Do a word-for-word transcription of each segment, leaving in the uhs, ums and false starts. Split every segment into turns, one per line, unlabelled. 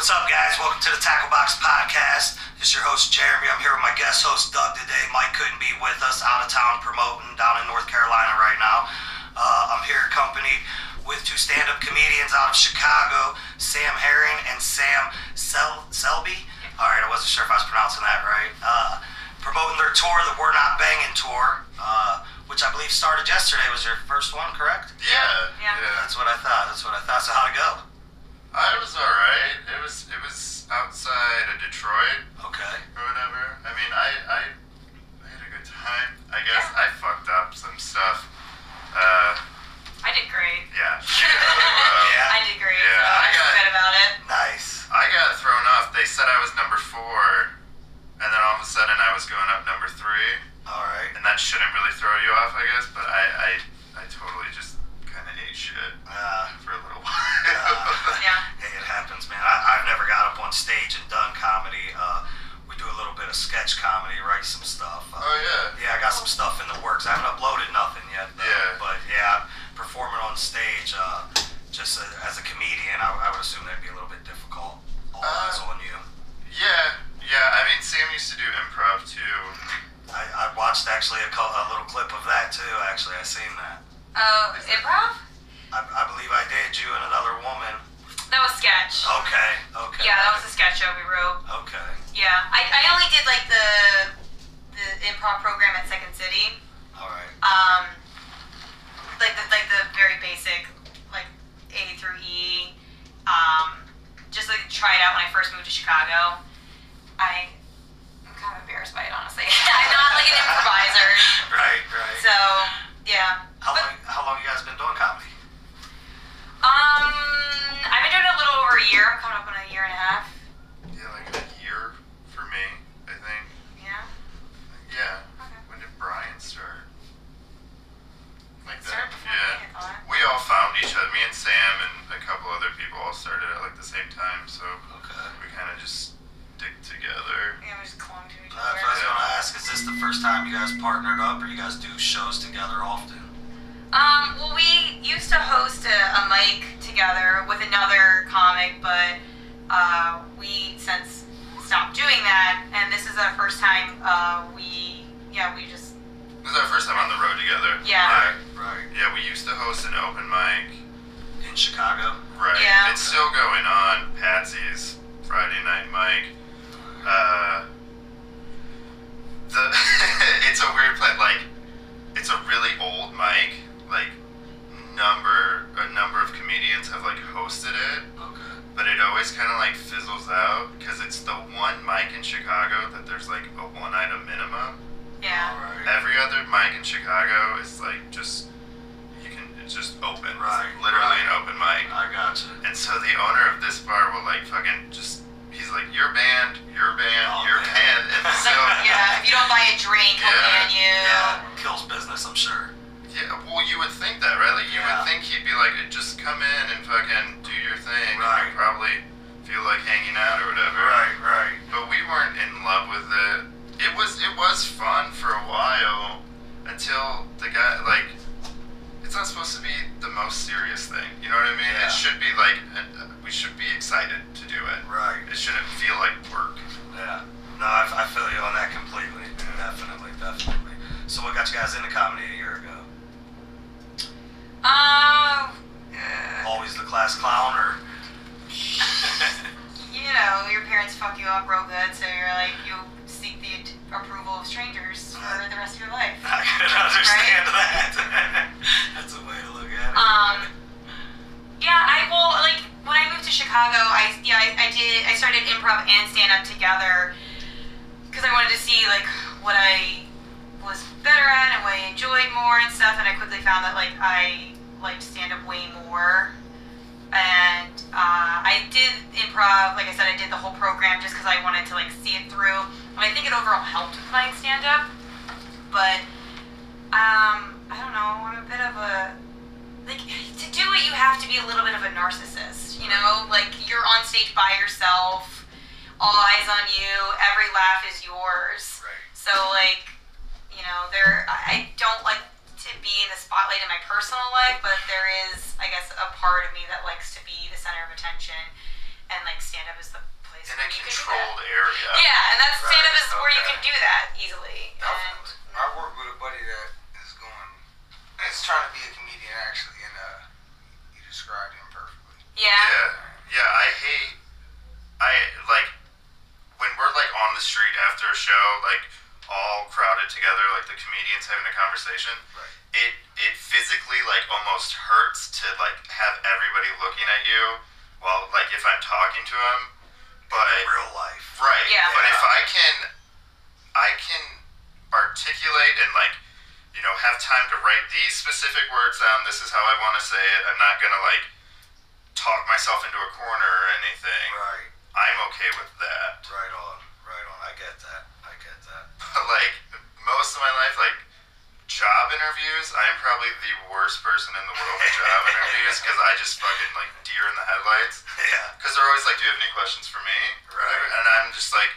what's up, guys? Welcome to the Tackle Box Podcast. This is your host, Jeremy. I'm here with my guest host, Doug, today. Mike couldn't be with us, out of town promoting down in North Carolina right now. Uh, I'm here accompanied with two stand-up comedians out of Chicago, Sam Herring and Sam Sel- Selby. All right, I wasn't sure if I was pronouncing that right. Uh, promoting their tour, the We're Not Banging tour, uh, which I believe started yesterday. Was your first one, correct?
Yeah,
yeah.
yeah.
That's what I thought. That's what I thought. So how'd it go?
Uh, it was alright. It was it was outside of Detroit
Okay.
or whatever. I mean, I I, I had a good time. I guess
Yeah.
I fucked up some stuff. Uh,
I did great.
yeah. uh,
Yeah.
I did great.
Yeah,
so
I
I feel
got-
good about it.
Nice.
I got thrown off. They said I was number four, and then all of a sudden I was going up number three,
All right.
and that shouldn't really throw you off, I guess. But I I, I totally just kind of ate shit
Uh,
for a little while.
uh,
Yeah.
Hey, it happens, man. I, I've never got up on stage and done comedy. Uh, we do a little bit of sketch comedy, write some stuff. Uh,
Oh yeah.
Yeah, I got some stuff in the works. I haven't uploaded nothing yet. Though,
Yeah.
But yeah, performing on stage, uh, just a, as a comedian, I, I would assume that'd be a little bit difficult. All
Uh,
eyes on you.
Yeah, yeah. I mean, Sam used to do improv too.
I, I watched actually a, co- a little clip of that too. Actually, I seen that.
Oh, improv?
I, I believe I did. You and another woman.
That was sketch.
Okay. Okay.
Yeah, that was a sketch show we wrote.
Okay.
Yeah. I, I only did like the the improv program at Second City.
All right.
Um, like the like the very basic, like A through E. Um, just like try it out when I first moved to Chicago. I I'm kind of embarrassed by it, honestly. I'm not like an improviser.
Right. Right.
So yeah.
How
But,
long? How long you guys been doing comedy?
Um, I've been doing it a little over a year. I'm coming up on a year and a half.
Yeah, like a year for me, I think.
Yeah.
Yeah.
Okay.
When did Brian start? Like
Started
that.
before
Yeah.
me, I thought.
We all found each other. Me and Sam and a couple other people all started at like the same time, so
Okay.
we kind of just stick together.
Yeah, we just clung to each
That's what I was
other.
gonna ask. Is this the first time you guys partnered up, or you guys do shows together often?
Um, well, we used to host a, a mic together with another comic, but uh, we since stopped doing that, and this is our first time. Uh, we yeah, we just
This is our first time on the road together.
Yeah.
Right.
Right.
Yeah, we used to host an open mic.
In Chicago.
Right.
Yeah.
It's still going on. Patsy's Friday night mic. Uh, the it's a weird play. Like, it's a really old mic. Like, number a number of comedians have like hosted it,
Okay.
but it always kind of like fizzles out because it's the one mic in Chicago that there's like a one item minimum.
yeah.
All right.
Every other mic in Chicago is like just you can it's just open. It's
Right,
like literally
right.
an open mic.
I gotcha.
And so the owner of this bar will like fucking just he's like your band, your band,
Oh,
your
man.
band, and
It's
so
like, yeah, if you don't buy a drink, he'll
Yeah.
ban you.
Yeah. Kills business, I'm sure.
yeah, well you would think that, right? Like you
Yeah.
would think he'd be like just come in and fucking do your thing. and
Right.
you'd probably feel like hanging out or whatever.
Right. Right.
But we weren't in love with it. It was it was fun for a while until the guy like it's not supposed to be the most serious thing. You know what I mean?
Yeah.
It should be like uh, we should be excited to do it.
Right.
It shouldn't feel like work.
Yeah. No, I, I feel you on that completely. Definitely. Definitely. So, what got you guys into comedy a year ago?
Um,
Always the class clown, or?
you know, your parents fuck you up real good, so you're like you seek the at- approval of strangers for the rest of your life.
I can understand that. That's a way to look at it.
Um, yeah, I will like when I moved to Chicago. I yeah, I, I did. I started improv and stand up together because I wanted to see like what I was better at and what I enjoyed more and stuff. And I quickly found that like I liked stand up way more. And uh, I did improv. Like I said, I did the whole program just because I wanted to like see it through. And I think it overall helped with my stand up. But um, I don't know. I'm a bit of a like to do it. You have to be a little bit of a narcissist, you know. Like you're on stage by yourself, all eyes on you. Every laugh is yours.
Right.
So like, you know, there. I don't like to be in the spotlight in my personal life, but there is, I guess, a part of me that likes to be the center of attention. and like stand up is the place
In
where
a
you can do
controlled
that.
area.
Yeah, and that's
Right,
stand up is where you
okay.
can do that easily.
Definitely.
And
I work with a buddy that is going, is trying to be a comedian actually, and uh, you described him perfectly.
yeah.
Yeah, yeah, I hate, I, like, when we're, like, on the street after a show, like, all crowded together, like, the comedians having a conversation,
Right.
it, it physically, like, almost hurts to, like, have everybody looking at you while, like, if I'm talking to them, but,
Real life.
right,
Yeah.
but if
Yeah.
I can, I can articulate and, like, you know, have time to write these specific words down, this is how I want to say it, I'm not gonna, like, talk myself into a corner or anything.
Right.
I'm okay with that.
Right on. Right on. I get that. I get that.
But like most of my life, like job interviews, I'm probably the worst person in the world at job interviews because I just fucking like deer in the headlights.
Yeah.
Because they're always like, "Do you have any questions for me?" Or whatever.
Right.
And I'm just like,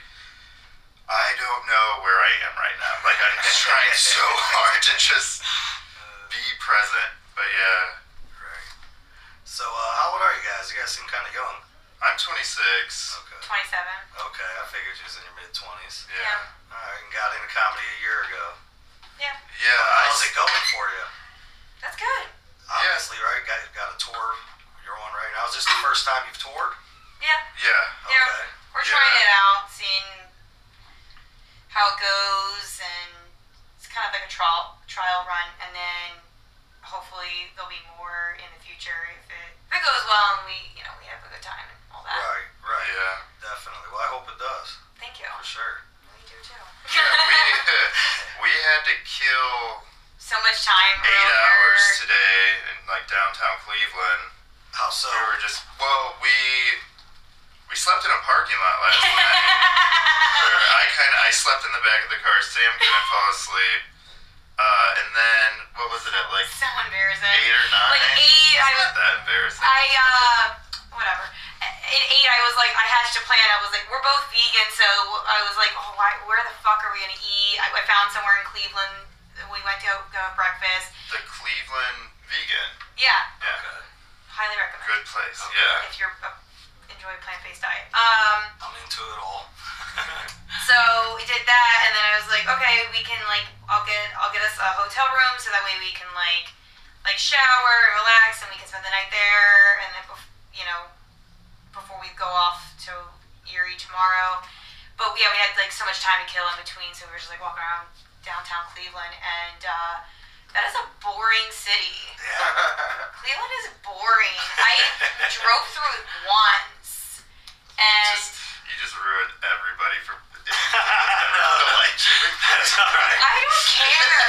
I don't know where I am right now. Like I'm just trying so hard to just be present. But yeah,
Right. So, uh, how old are you guys? You guys seem kind of young.
I'm twenty-six.
Okay.
twenty-seven.
Okay. I figured you was in your mid twenties.
Yeah.
Yeah.
All right. And got into comedy a year ago.
Yeah.
Yeah. I
How's
s-
it going for you?
That's good.
Obviously, right? Got got a tour you're on right now. Is this the first time you've toured?
Yeah.
Yeah.
Yeah.
Okay.
We're
Yeah.
trying it out, seeing how it goes, and it's kind of like a trial trial run, and then hopefully there'll be more in the future if it if it goes well and we you know we have a good time and all that.
Right. Right.
Yeah.
Definitely. Well, I hope it does.
Thank you.
For sure.
We do too.
Yeah, we we had to kill
So much time.
eight
earlier.
hours today in like downtown Cleveland.
How so?
We were just well, we we slept in a parking lot last night. Or I kind of I slept in the back of the car. Sam couldn't fall asleep. Uh, and then what was it at like
So embarrassing.
eight or nine?
Like eight, I
It's
was.
not that embarrassing.
I uh, whatever. At eight, I was like, I hatched a plan. I was like, we're both vegan, so I was like, oh, why, where the fuck are we gonna eat? I, I found somewhere in Cleveland. We went to go, go have breakfast.
The Cleveland Vegan.
Yeah,
Yeah.
Okay.
highly recommend.
Good place.
Okay.
Yeah.
If you're uh, enjoy plant-based diet. Um,
I'm into it all.
so we did that, and then I was like, okay, we can like, I'll get, I'll get us a hotel room, so that way we can like, like shower and relax, and we can spend the night there, and then, bef- you know, before we go off to Erie tomorrow. But yeah, we had like so much time to kill in between, so we were just like walking around downtown Cleveland, and uh, that is a boring city.
Yeah.
Cleveland is boring. I drove through it once, and
Just you just ruined everybody for.
No, like, that's all right.
I don't care.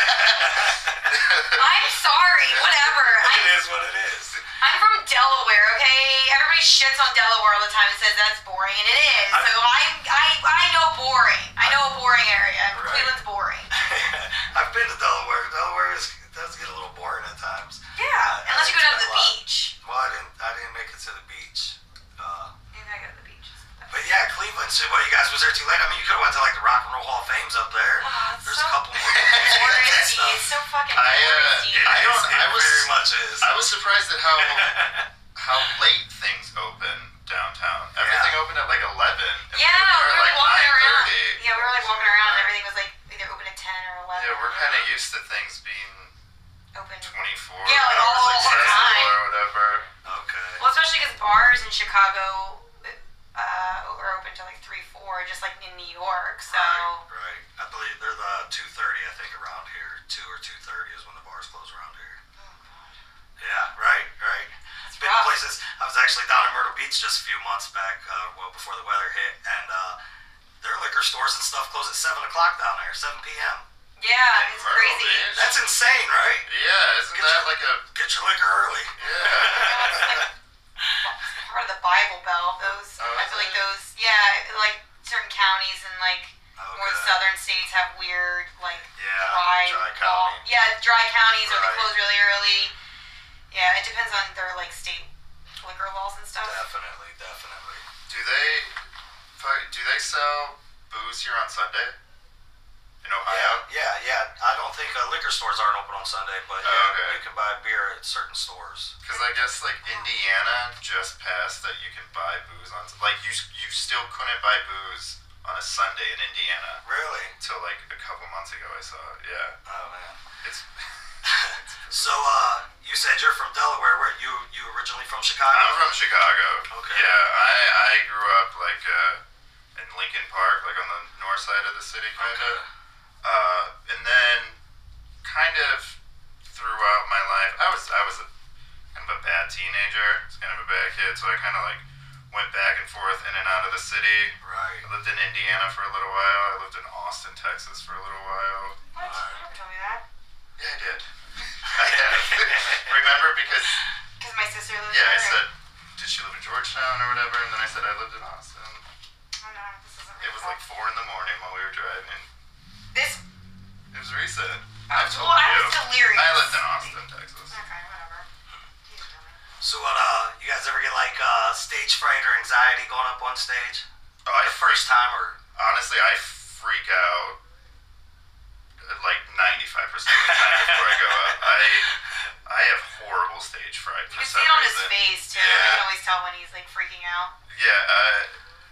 I'm sorry. Whatever.
It
I'm,
is what it is.
I'm from Delaware. Okay, everybody shits on Delaware all the time and says that's boring, and it is.
I'm-
So I'm I I know boring. I know a boring area.
Right.
Cleveland's boring.
I've been to Delaware. Delaware is, does get a little boring at times.
Yeah,
I
unless you go down to
spent
the
a lot.
beach.
Well, I didn't. I didn't make it to the beach. Uh,
You gotta go to the beach.
but yeah, Cleveland. So, what, you guys was there too late? I mean, you could have went to like the Rock and Roll Hall of Fames up there.
Oh, it's
There's
so
a couple more. and
touristy.
stuff.
It's so fucking
I, uh,
touristy.
It
I
is.
don't-
It
I was-
very much is.
I was surprised at how how late things open downtown. Everything opened at like eleven. And
Yeah,
we were
we
there
were
at
like walking around.
nine thirty.
Yeah, we were like walking around, and everything was like either open at ten or eleven.
Yeah, we're kind of used to things being
open.
twenty-four
Yeah, like
hours,
all
like
the
festival
time.
or whatever.
Okay.
Well, especially because bars in Chicago uh, are open till like three, four, just like in New York. So
Right, right. I believe they're the two thirty. I think around here, two or two thirty is when the bars close around here.
oh god,
Yeah, right, right.
that's
Been to
rough.
places. I was actually down in Myrtle Beach just a few months back, uh, well before the weather hit, and uh, their liquor stores and stuff close at seven o'clock down there, seven p.m.
Yeah, it's
Myrtle
crazy.
Beach.
That's insane, right?
Yeah, isn't
Get
that
your-
like a
Get your liquor early.
You
yeah?
know, it's like it's part of the Bible Belt. Those,
Oh,
I
is
feel like
it?
those, yeah, like certain counties and like more
Okay.
southern states have weird like
Yeah,
dry,
dry
law-
county.
yeah, dry counties or they
Right.
close really early. Yeah, it depends on their like state liquor laws and stuff.
Definitely, definitely.
Do they fu- do they sell booze here on Sunday in in Ohio.
Yeah, yeah, yeah. I don't think uh, liquor stores aren't open on Sunday, but
Oh,
yeah,
okay.
you can buy beer at certain stores.
Because I guess like Indiana just passed that you can buy booze on like you you still couldn't buy booze on a Sunday in Indiana
Really?
until like a couple months ago. I saw it. Yeah,
Oh man.
it's.
So, uh, you said you're from Delaware. Where you you originally from Chicago?
I'm from Chicago.
Okay.
Yeah, I I grew up like uh, in Lincoln Park, like on the north side of the city, kind of.
Okay.
Uh, and then kind of throughout my life, I was I was a kind of a bad teenager. I was kind of a bad kid, so I kind of like went back and forth in and out of the city.
Right.
I lived in Indiana for a little while. I lived in Austin, Texas for a little while.
What? You never told me that.
Yeah, I did. I have. Remember because
Because my sister lives
yeah, I
there.
said, did she live in Georgetown or whatever? And then I said I lived in Austin.
Oh no, this isn't
It was like four in the morning while we were driving.
this.
It was recent.
Oh,
I told
well, I
you.
was delirious.
I lived in Austin, Texas.
Okay, whatever. You didn't tell me.
So, what? Uh, you guys ever get like uh, stage fright or anxiety going up on stage?
Oh, I
The first
freak,
time, or
honestly, I freak out uh, like ninety-five percent of the time before I go up. I I have horrible stage fright
You
for
can
some
see it on his
reason.
face too. I
Yeah.
can always tell when he's like freaking out.
Yeah. Uh,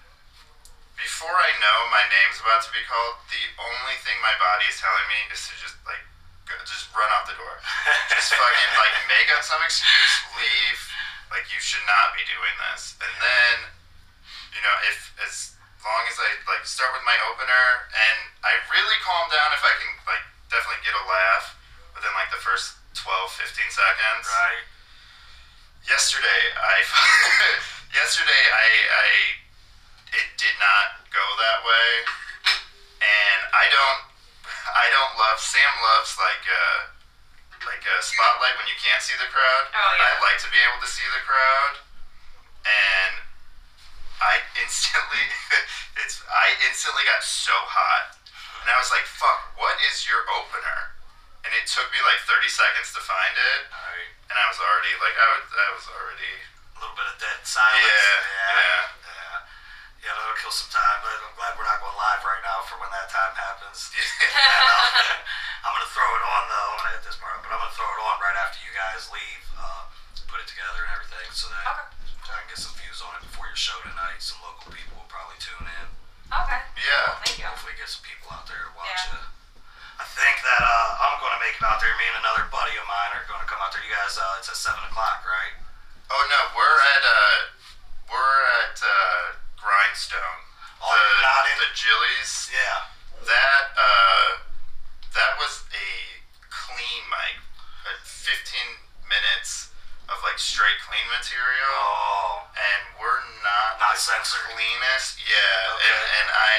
before I know my name's about to be called, the only thing my body is telling me is to just like go, just run out the door. Just fucking like make up some excuse, leave. Like you should not be doing this. And then, you know, if as long as I like start with my opener and I really calm down if I can like definitely get a laugh within like the first twelve, fifteen seconds.
right?
Yesterday, I yesterday I, I it did not go that way, and I don't I don't love Sam loves like uh like a spotlight when you can't see the crowd.
Oh, yeah.
I like to be able to see the crowd, and I instantly it's I instantly got so hot, and I was like, "Fuck, what is your opener?" And it took me like thirty seconds to find it.
Right.
And I was already like I was I was already
A little bit of dead silence.
Yeah,
Yeah.
yeah.
Yeah. Yeah, that'll kill some time, but I'm glad we're not going live right now for when that time happens. And, uh, I'm gonna throw it on though. I'm gonna hit this part, but I'm gonna throw it on right after you guys leave. Uh, put it together and everything, so that
Okay.
I can get some views on it before your show tonight. Some local people will probably tune in.
Okay.
yeah.
Thank you.
Hopefully, get some people out there to watch
Yeah.
it. I think that uh, I'm gonna make it out there. Me and another buddy of mine are gonna come out there. You guys, uh, it's at seven o'clock, right?
Oh no, we're at uh we're at uh Grindstone.
Oh,
the,
you're not in-
the Jillies.
Yeah.
That uh that was a clean mic. Uh, fifteen minutes of like straight clean material.
Oh.
And we're not
Not
the
censored.
cleanest. Yeah.
Okay.
And and I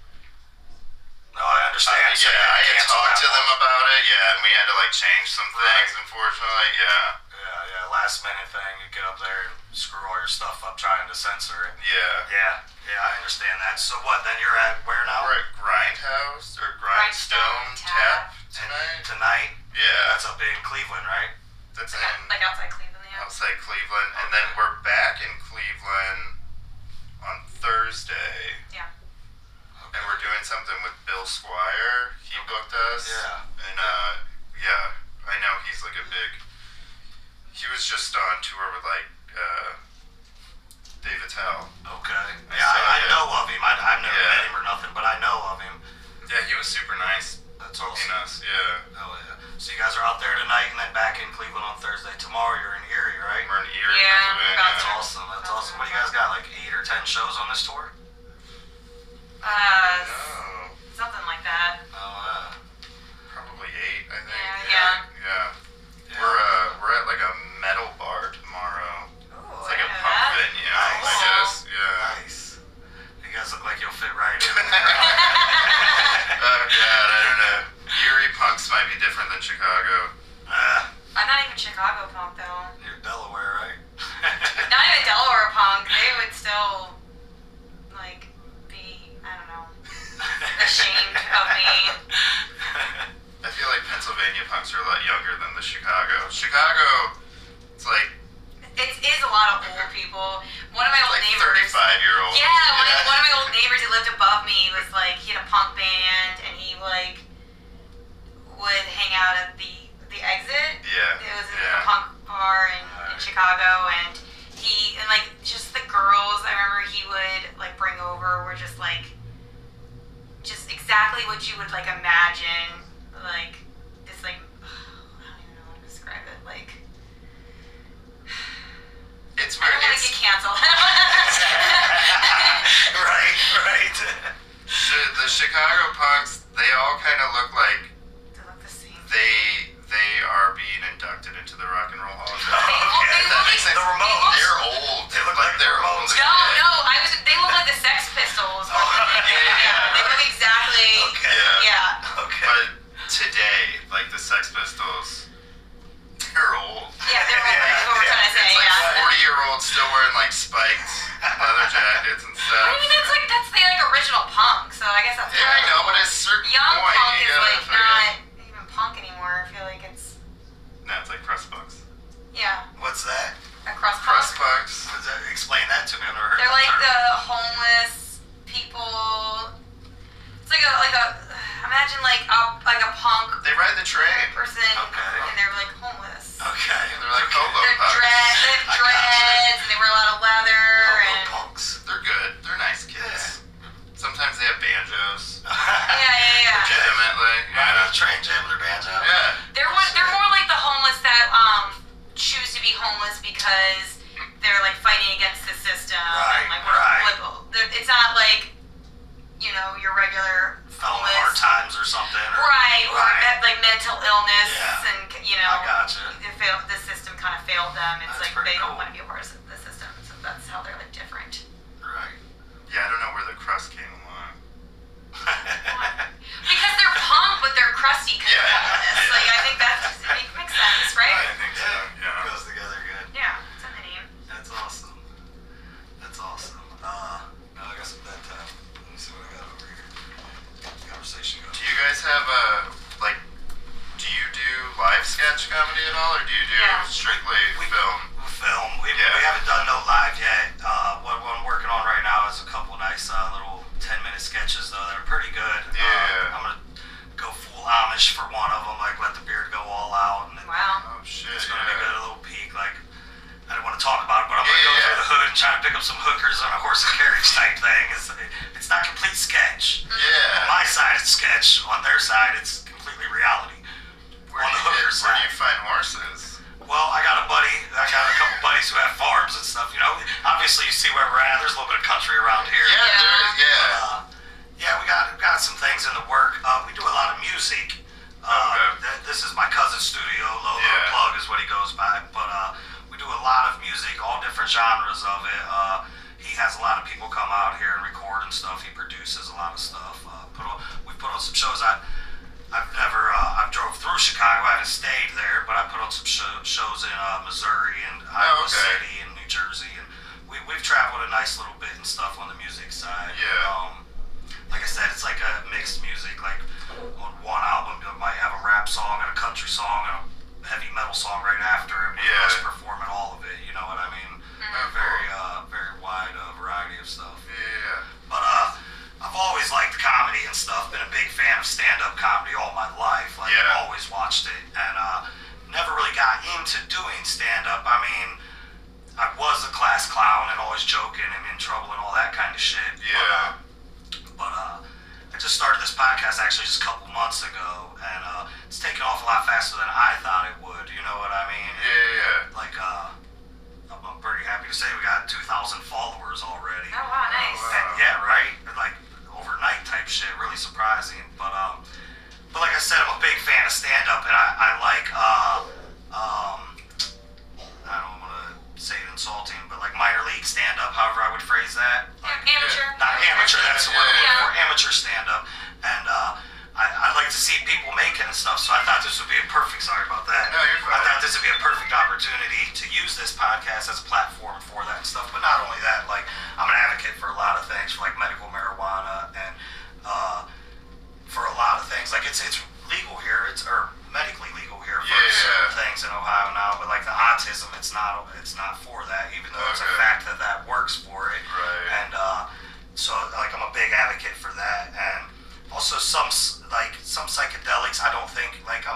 No, I understand.
Uh,
So
yeah,
you
I had
cancel
talked
that
to them
one.
about it, yeah, and we had to like change some things,
Right.
unfortunately, yeah.
Yeah, yeah, last minute thing. You get up there and screw all your stuff up trying to censor it.
Yeah.
Yeah, yeah, I understand that. So what, then you're at where now?
We're at Grindhouse or
Grindstone
Grindstone Tap
Tap.
tonight.
Tonight?
Yeah,
That's up in Cleveland, right?
that's
Like,
in
like outside Cleveland, yeah.
outside Cleveland, and then
Okay.
we're back in Cleveland on Thursday,
Yeah.
and we're doing something with Bill Squire. He booked us.
Yeah.
And uh, yeah, I know he's like a big. He was just on tour with like uh, Dave Attell.
Okay.
I
Yeah, I,
saw
I
it.
know of him. I, I've never
Yeah.
met him or nothing, but I know of him.
Yeah, he was super nice.
That's
Booking
awesome.
us. Yeah.
Hell yeah. So you guys are out there tonight and then back in Cleveland on Thursday. Tomorrow you're in Erie, right?
We're in Erie,
Yeah,
Pennsylvania.
about
That's
to.
awesome. That's awesome. What do you guys got? Like eight or ten shows on this tour?
Uh,
No,
something like that.
Oh, uh,
probably eight. I think.
Yeah,
yeah.
yeah.
We're uh we're at like a metal bar tomorrow.
Ooh,
It's like
I
a
know
punk
that.
venue,
Nice.
I guess. Yeah.
Nice. You guys look like you'll fit right in.
Oh god, I don't know. Erie punks might be different than Chicago.
Ah,
I'm not even Chicago punk though.
you're Delaware, right?
Not even Delaware punk. They would still like be I don't know ashamed of me.
I feel like Pennsylvania punks are a lot younger than the Chicago. Chicago, it's like
It is a lot of old people. One of my old
like
neighbors.
thirty-five year olds.
Yeah, one, one of my old neighbors who lived above me was like he had a punk band and he like would hang out at the the exit.
Yeah.
It was
yeah.
a punk bar in, in Chicago, and he and like just the girls I remember he would like bring over were just like just exactly what you would like imagine, like this like I don't even know how to describe it, like
It's
I
weird.
don't want to
It's,
get canceled.
right, right.
Chi- the Chicago punks, they all kind of look like
They look the same.
they they are being inducted into the Rock and Roll Hall of Fame.
They look-
Okay,
they
That
look
makes sense.
like-
The Ramones.
They're old.
They look like the
they're
Ramones.
old.
No,
Yeah.
no, I was. They look like the Sex Pistols.
Oh, yeah, yeah.
They look exactly.
Okay.
Yeah.
Yeah.
Okay.
But today, like the Sex Pistols, they're old.
Yeah, they're old. That's what we're trying to say.
It's like
Yeah.
forty-year-olds still wearing like spiked leather jackets and stuff.
I mean, that's like that's the like original punk. So I guess that's.
Yeah, I
kinda
know,
cool.
but at a certain
Young
point,
punk
you
is
gotta
like
fucking-
not even punk anymore. I feel like it's
No, it's like crust punks.
yeah,
What's that?
a crust
Crust
punk.
punks.
What's that? Explain that to me. I've never heard
They're
that
like
term.
the homeless people. It's like a like a imagine like a like a punk
They ride the train.
person,
Okay.
and they're like homeless.
Okay.
They're like
okay.
hobo
They're
punks.
dread, they have
I gotcha.
dreads, and they wear a lot of leather,
Hobo
and
punks.
They're good. They're nice kids. Sometimes they have banjos.
yeah, yeah, yeah.
Legitimately.
Riding on
Yeah.
the train, jamming their banjo.
Yeah.
They're one, they're more like the homeless that um choose to be homeless because they're like fighting against the system.
Right,
and, like,
right.
liberal. They're- It's not like you know your regular
Fell in hard
homeless,
times or something. Or,
right? Or
Right.
have, like mental illness,
Yeah.
and you know
I gotcha.
the, fail, the system kind of failed them. It's
That's
like
pretty
they
cool.
don't want to be a part of the system, so that's how they're like different.
Right.
Yeah, I don't know where the crust came along.
Because they're punk, but they're crusty because
Yeah.
they're homeless. Like I think that makes, makes sense, right?
I think so, yeah.
Goes together good.
Yeah, it's in the name.
That's awesome. That's awesome. Uh, now I got some bedtime. Let me see what I got over here. Conversation
Do
goes.
you guys have a, like, do you do live sketch comedy at all, or do you do
Yeah.
strictly
We-
film?
Film. We,
Yeah.
we haven't done no live yet. Uh, what, what I'm working on right now is a couple nice uh, little ten minute sketches though that are pretty good.
Yeah.
Uh, I'm gonna go full Amish for one of them, like let the beard go all out, and then
Wow.
Oh, shit,
it's gonna be
yeah.
good. A little peek, like I don't want to talk about it, but I'm gonna
Yeah,
go
yeah.
through the hood and try to pick up some hookers on a horse and carriage type thing. It's it's not complete sketch. On
Yeah.
my side, it's sketch. On their side, it's completely reality.
Where
on
do
the
you
hooker
get, where do
side.
you find horses?
Well, I got a buddy. I got a couple buddies who have farms and stuff. You know, obviously you see where we're at. There's a little bit of country around here.
Yeah,
Yeah.
there is, yeah.
Uh, yeah, we got we got some things in the work. Uh, we do a lot of music. Uh,
Okay.
th- this is my cousin's studio. Low Low
Yeah.
Plug is what he goes by. But uh, we do a lot of music, all different genres of it. Uh, he has a lot of people come out here and record and stuff. He produces a lot of stuff. Uh, put on, we put on some shows. I I've never uh, I've drove through Chicago. I haven't stayed there, but I put on some show, shows in uh, Missouri and Iowa
okay.
City and New Jersey, and we we've traveled a nice little bit and stuff on the music side.
Yeah.
Um, like I said, it's like a mixed music. Like on one album, you might have a rap song and a country song and a heavy metal song right after it. With
Yeah.
us performing all of it. You know what I mean?
Oh,
Very uh, very wide uh, variety of stuff.
Yeah.
But uh, I've always liked comedy and stuff. Been a big fan of stand-up comedy all my life. Like
Yeah.
I've always watched it, and uh, never really got into doing stand-up. I mean, I was a class clown and always joking and in trouble and all that kind of shit.
Yeah.
But, uh, but uh, I just started this podcast actually just a couple months ago, and uh, it's taken off a lot faster than I thought it would. You know what I mean?
Yeah, yeah, yeah.
Like, uh, I'm I'm pretty happy to say we got two thousand followers already.
Oh wow, nice.
Oh, wow.
Yeah, right? Like overnight type shit, really surprising. But um but like I said, I'm a big fan of stand up, and I, I like uh um I don't wanna say it insulting, but like minor league stand up, however I would phrase that.
Yeah, amateur.
Not amateur, that's the word I'm looking
Yeah.
for, amateur stand up. And uh I, I like to see people make it and stuff, so I thought this would be a perfect, sorry about that.
No, you're fine.
I thought this would be a perfect opportunity to use this podcast as a platform for that and stuff. But not only that, like, I'm an advocate for a lot of things, for like medical marijuana and uh, for a lot of things. Like, it's it's legal here, it's or medically legal here for
Yeah.
certain things in Ohio now. But like the autism, it's not it's not for that, even though it's a
Okay.
fact that that works for it.
Right.
And uh, so, like, I'm a big advocate for that. And also some s- like some psychedelics, I don't think, like, I'm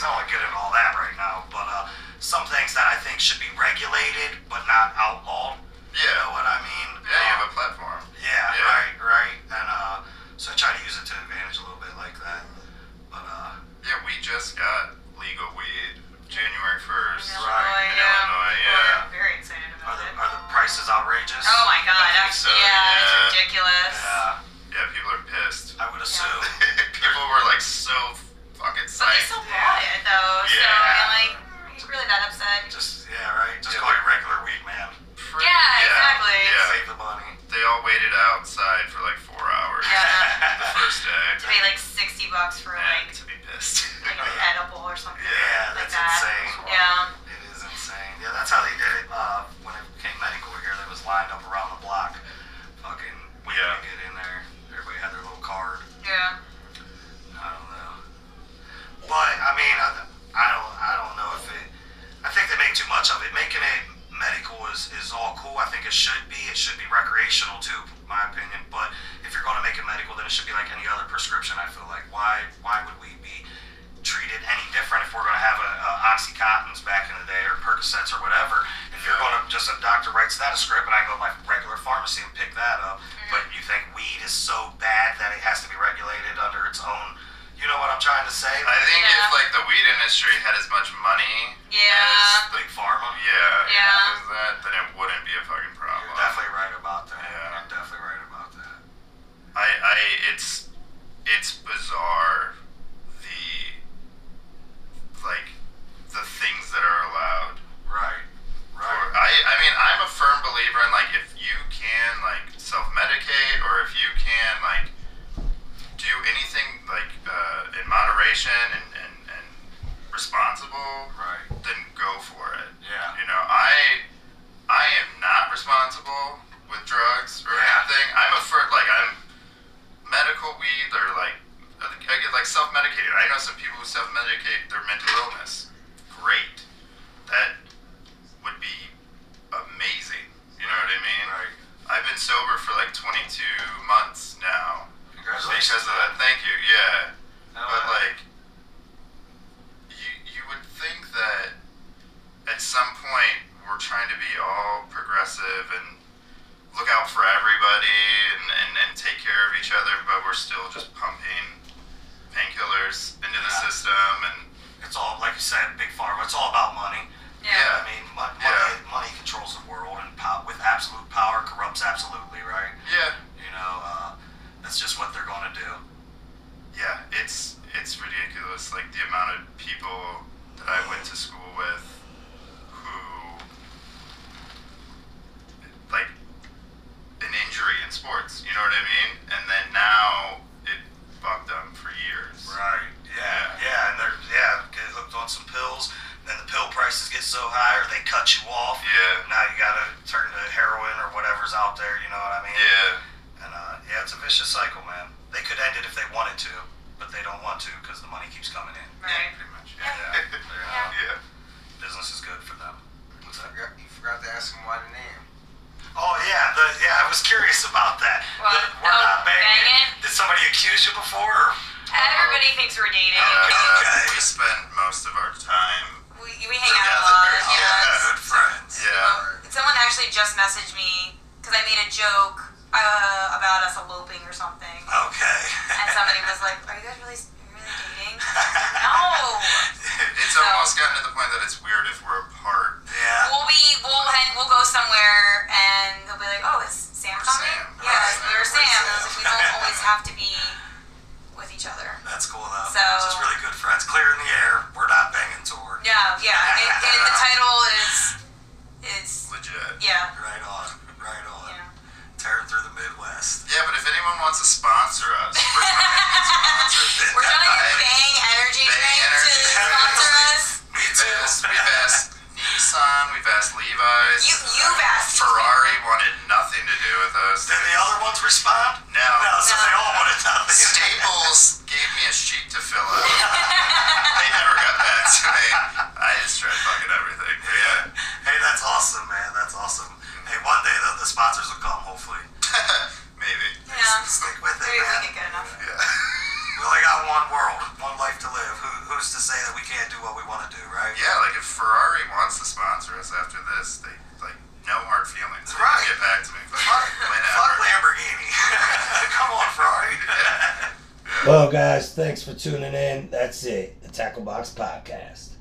things. I don't want to get into all that right now, but uh, some things that I think should be regulated but not outlawed.
Yeah.
You know what I mean?
Yeah, you have
Um,
a platform.
Yeah,
Yeah.
right, right. And uh, so I try to use it to advantage a little bit like that. But uh,
Yeah, we just got legal weed January first.
In
Right.
Illinois,
In
yeah.
Illinois,
Well,
yeah.
I'm very excited
are
about
the
it.
are the prices outrageous?
Oh my god,
I think
that's,
so,
yeah,
yeah.
it's ridiculous.
Yeah,
Yeah, people are pissed.
I would assume.
People were like so fucking
But they
psyched.
still
Yeah.
bought it though, so
Yeah.
I mean, like, are you really that upset?
Just yeah, right. Just
Yeah,
call
like-
it regular weed, man.
Pretty-
Yeah, exactly.
Yeah,
Save the money.
they all waited outside for like four hours
Yeah.
the first day.
To pay like sixty bucks for
And
like,
to be pissed.
like an edible or something.
Yeah,
like
that's
that.
insane.
Yeah.
It is insane. Yeah, that's how they did it uh, when it became medical here. They was lined up around the block, fucking waiting
Yeah.
to get in there. Everybody had their little card.
Yeah.
I don't know. But I mean, I, I don't, I don't know if it. I think they make too much of it. Making it medical is, is all cool. I think it should be. It should be recreational too, in my opinion. But if you're going to make it medical, then it should be like any other prescription. I feel like why, why would we be treated any different if we're going to have a, a Oxycontins back in the day or Percocets or whatever? If you're going to just a doctor writes that a script and I go to my regular pharmacy and pick that up, but you think weed is so bad that it has to be regulated under its own. You know what I'm trying to say?
I think
Yeah.
if like the weed industry had as much money
Yeah.
as
Big pharma.
yeah,
Yeah.
as that, then it wouldn't be a fucking problem.
You're definitely right about that.
Yeah.
You're definitely right about that.
I, I, it's, it's bizarre the, like, the things that are allowed.
Right.
Or,
Right.
I, I mean, I'm a firm believer in like if you can like self-medicate or if you can like do anything like uh, in moderation and, and, and responsible,
Right.
then go for it.
Yeah.
You know, I I am not responsible with drugs or
Yeah.
anything. I'm a fir- like I'm medical weed or like I get like self-medicated. I know some people who self-medicate their mental illness. Great. That would be amazing. You know what I mean?
Right.
I've been sober for like twenty-two months now.
Congratulations.
Because of that. Thank you. Yeah.
No,
But
uh,
like, you you would think that at some point we're trying to be all progressive and look out for everybody and, and, and take care of each other, but we're still just pumping painkillers into the
Yeah.
system and
it's all like you said, big pharma. It's all about money.
Yeah.
I mean, mo- money,
Yeah.
money controls the world, and pow- with absolute power corrupts absolutely. Right.
yeah,
You know, uh, that's just what they're going to do.
yeah, it's it's ridiculous. Like the amount of people that I went to school with who like an injury in sports, you know what I mean? And then now it fucked them for years.
Right. Yeah.
Yeah.
Yeah. And they're yeah get hooked on some pills. Then the pill prices get so high, or they cut you off.
Yeah.
Now you gotta turn to heroin or whatever's out there. You know what I mean?
Yeah.
And uh, yeah, it's a vicious cycle, man. They could end it if they wanted to, but they don't want to because the money keeps coming in.
Right.
Pretty much.
Yeah.
Yeah.
Yeah.
Yeah.
Business is good for them. What's that?
Forgot- You forgot to ask him why the name.
Oh yeah, the, yeah. I was curious about that.
What?
The- we're
Oh,
not banging.
banging?
Did somebody accuse you before? Or?
Everybody thinks we're dating.
Uh,
Okay.
We spend most of our time.
We, we hang out a lot.
Together,
Yeah.
yeah.
Good friends.
Yeah.
Someone actually just messaged me because I made a joke uh, about us eloping or something,
Okay.
and somebody was like, "Are you guys really, really dating?" No.
It's
So-
almost gotten to the point that it's weird if we're apart.
Yeah.
We'll be we'll head, we'll go somewhere and they'll be like, "Oh, is Sam
Where's
coming?"
Sam?
Yeah,
Where's Sam?
we're Sam.
Where's
And I was
Sam?
like, we don't always have to be with each other.
That's cool though.
So-
Just really good friends. Clear in the air. We're not banging tour.
Yeah, yeah. And, and the title is is
Legit.
yeah,
Right on. Right on.
yeah.
Tearing through the Midwest.
Yeah, but if anyone wants to sponsor us, we're trying to get sponsored.
We're trying to get
I-
Bang Energy
Bang
Drink
Energy
to
Drink.
sponsor us.
Me
We've
too.
asked, we've asked Nissan, we've asked Levi's.
You you've asked these
Ferrari wanted nothing to do with us.
Did the other ones respond?
No.
No, so
No.
they all wanted nothing.
Staples gave me a sheet to fill out. They never got back to me. I just tried fucking everything. But yeah.
Hey, that's awesome, man. That's awesome. Hey, one day the, the sponsors will come, hopefully.
Maybe.
Yeah.
Stick with it,
Maybe we
man.
can get enough.
Yeah.
We only got one world, one life to live. Who, who's to say that we can't do what we want to do, right?
Yeah, like if Ferrari wants to sponsor us after this, they like no hard feelings. They
Right.
Get back to me. Fuck,
Fuck Lamborghini. Come on, Ferrari.
Yeah.
Well, guys, thanks for tuning in. That's it. The Tackle Box Podcast.